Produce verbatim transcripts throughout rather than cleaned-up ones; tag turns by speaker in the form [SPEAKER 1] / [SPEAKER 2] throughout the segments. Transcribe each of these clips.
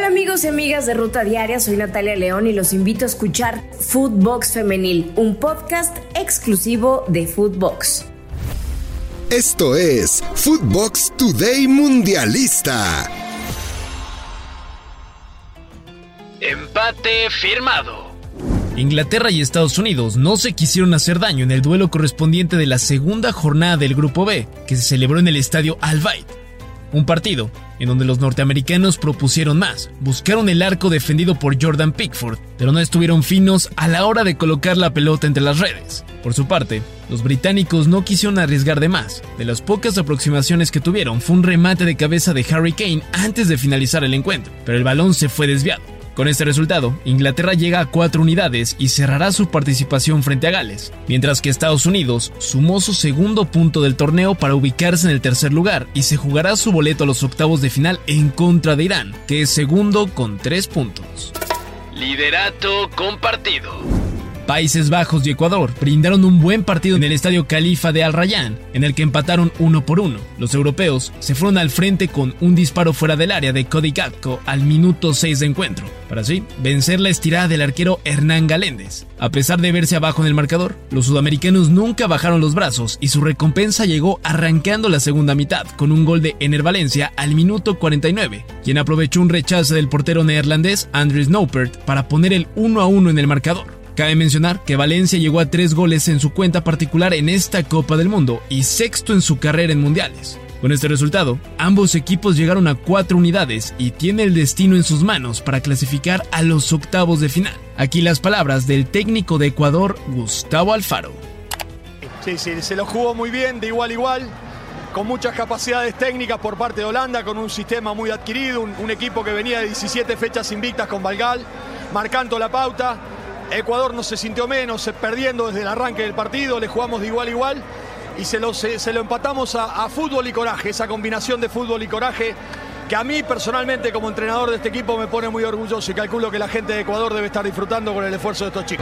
[SPEAKER 1] Amigos y amigas de Ruta Diaria, soy Natalia León y los invito a escuchar Footbox Femenil, un podcast exclusivo de Footbox.
[SPEAKER 2] Esto es Footbox Today Mundialista.
[SPEAKER 3] Empate firmado.
[SPEAKER 4] Inglaterra y Estados Unidos no se quisieron hacer daño en el duelo correspondiente de la segunda jornada del Grupo B, que se celebró en el estadio Al Bayt. Un partido en donde los norteamericanos propusieron más, buscaron el arco defendido por Jordan Pickford, pero no estuvieron finos a la hora de colocar la pelota entre las redes. Por su parte, los británicos no quisieron arriesgar de más. De las pocas aproximaciones que tuvieron fue un remate de cabeza de Harry Kane antes de finalizar el encuentro, pero el balón se fue desviado. Con este resultado, Inglaterra llega a cuatro unidades y cerrará su participación frente a Gales, mientras que Estados Unidos sumó su segundo punto del torneo para ubicarse en el tercer lugar y se jugará su boleto a los octavos de final en contra de Irán, que es segundo con tres puntos.
[SPEAKER 3] Liderato compartido.
[SPEAKER 4] Países Bajos y Ecuador brindaron un buen partido en el estadio Khalifa de Al Rayyan, en el que empataron uno por uno. Los europeos se fueron al frente con un disparo fuera del área de Cody Gakpo al minuto seis de encuentro, para así vencer la estirada del arquero Hernán Galéndez. A pesar de verse abajo en el marcador, los sudamericanos nunca bajaron los brazos y su recompensa llegó arrancando la segunda mitad con un gol de Ener Valencia al minuto cuarenta y nueve, quien aprovechó un rechazo del portero neerlandés Andries Noppert para poner el uno a uno en el marcador. Cabe mencionar que Valencia llegó a tres goles en su cuenta particular en esta Copa del Mundo y sexto en su carrera en mundiales. Con este resultado, ambos equipos llegaron a cuatro unidades y tiene el destino en sus manos para clasificar a los octavos de final. Aquí las palabras del técnico de Ecuador, Gustavo Alfaro.
[SPEAKER 5] Sí, sí, se lo jugó muy bien, de igual a igual, con muchas capacidades técnicas por parte de Holanda, con un sistema muy adquirido, un, un equipo que venía de diecisiete fechas invictas con Valgal, marcando la pauta. Ecuador no se sintió menos, perdiendo desde el arranque del partido, le jugamos de igual a igual y se lo, se, se lo empatamos a, a fútbol y coraje, esa combinación de fútbol y coraje que a mí personalmente como entrenador de este equipo me pone muy orgulloso y calculo que la gente de Ecuador debe estar disfrutando con el esfuerzo de estos chicos.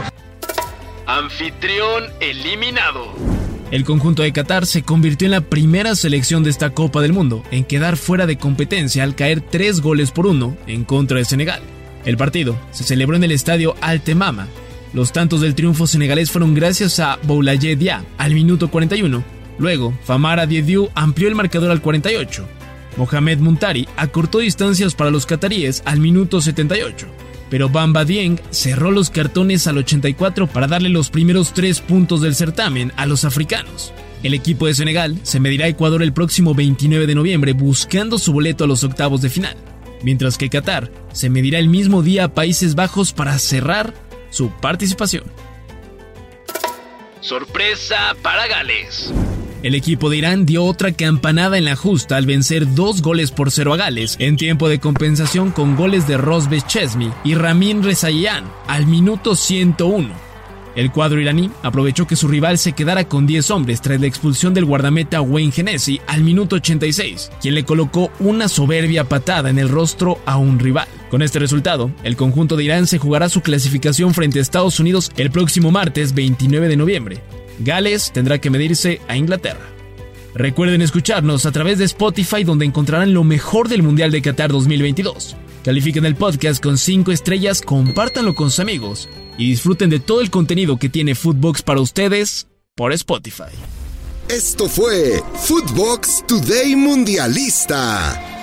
[SPEAKER 3] Anfitrión eliminado.
[SPEAKER 4] El conjunto de Qatar se convirtió en la primera selección de esta Copa del Mundo en quedar fuera de competencia al caer tres goles por uno en contra de Senegal. El partido se celebró en el estadio Al Temama. Los tantos del triunfo senegalés fueron gracias a Boulaye Dia al minuto cuarenta y uno. Luego, Famara Diédhiou amplió el marcador al cuarenta y ocho. Mohamed Muntari acortó distancias para los cataríes al minuto setenta y ocho. Pero Bamba Dieng cerró los cartones al ochenta y cuatro para darle los primeros tres puntos del certamen a los africanos. El equipo de Senegal se medirá a Ecuador el próximo veintinueve de noviembre buscando su boleto a los octavos de final, mientras que Qatar se medirá el mismo día a Países Bajos para cerrar su participación.
[SPEAKER 3] Sorpresa para Gales.
[SPEAKER 4] El equipo de Irán dio otra campanada en la justa al vencer dos goles por cero a Gales en tiempo de compensación con goles de Rosbe Chesmi y Ramin Rezaeian al minuto ciento uno. El cuadro iraní aprovechó que su rival se quedara con diez hombres tras la expulsión del guardameta Wayne Hennessy al minuto ochenta y seis, quien le colocó una soberbia patada en el rostro a un rival. Con este resultado, el conjunto de Irán se jugará su clasificación frente a Estados Unidos el próximo martes veintinueve de noviembre. Gales tendrá que medirse a Inglaterra. Recuerden escucharnos a través de Spotify, donde encontrarán lo mejor del Mundial de Qatar dos mil veintidós. Califiquen el podcast con cinco estrellas, compártanlo con sus amigos y disfruten de todo el contenido que tiene Footbox para ustedes por Spotify.
[SPEAKER 2] Esto fue Footbox Today Mundialista.